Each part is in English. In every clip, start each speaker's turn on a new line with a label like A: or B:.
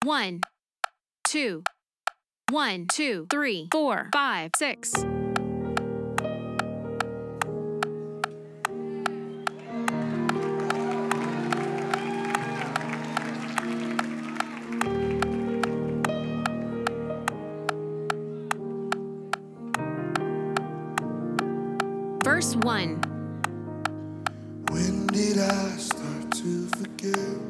A: 1, 2, 1, 2, 3, 4, 5, 6. Verse 1.
B: When did I start to forget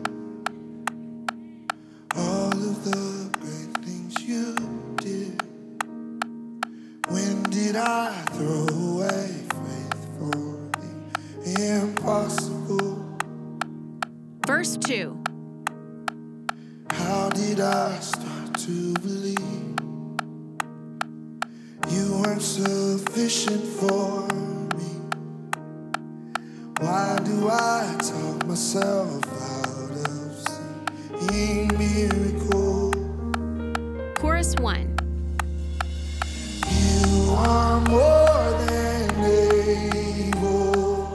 B: all of the great things you did? When did I throw away faith for the impossible?
A: Verse 2.
B: How did I start to believe you weren't sufficient for me? Why do I talk myself out of seeing miracles?
A: Chorus 1.
B: You are more than able.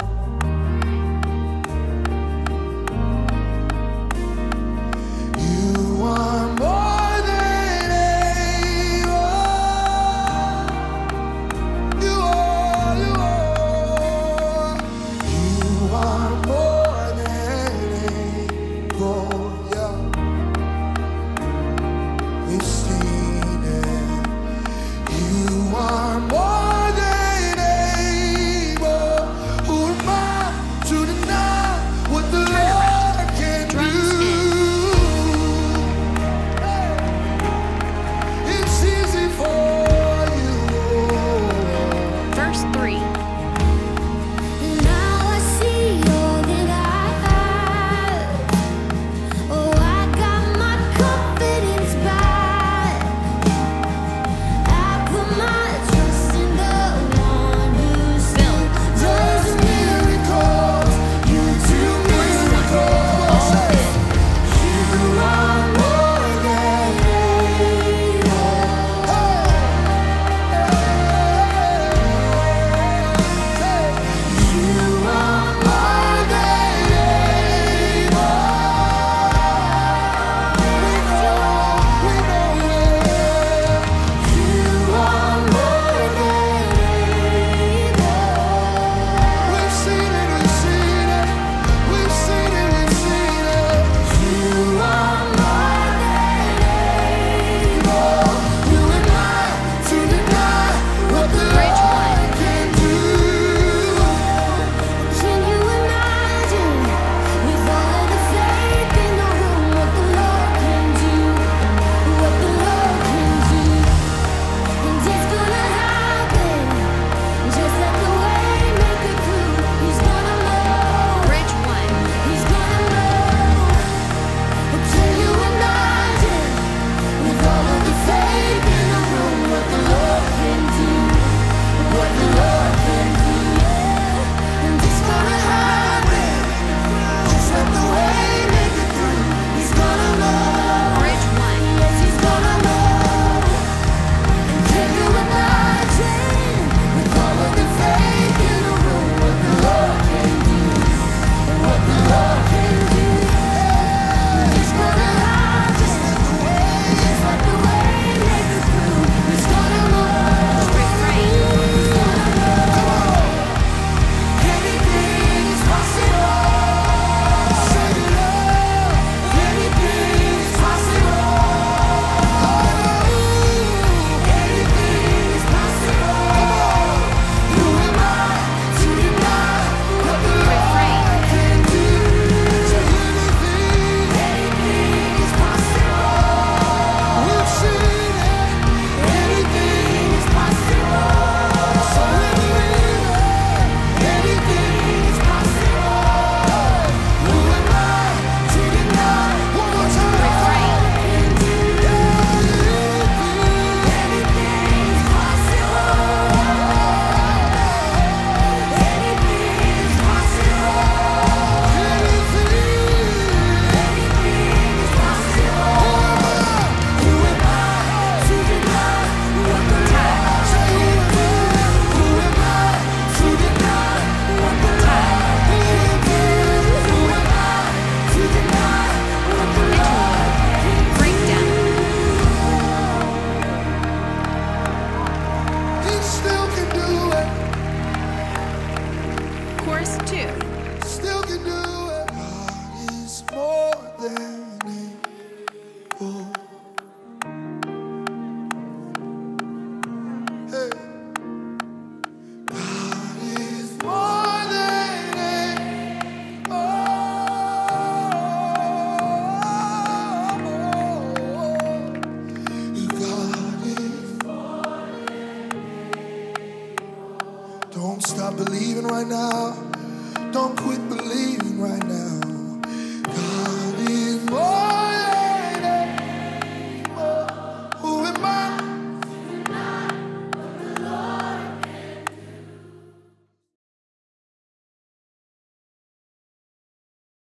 B: You are more than able. You are, you are. You are more than able. Yeah. We've seen it. now.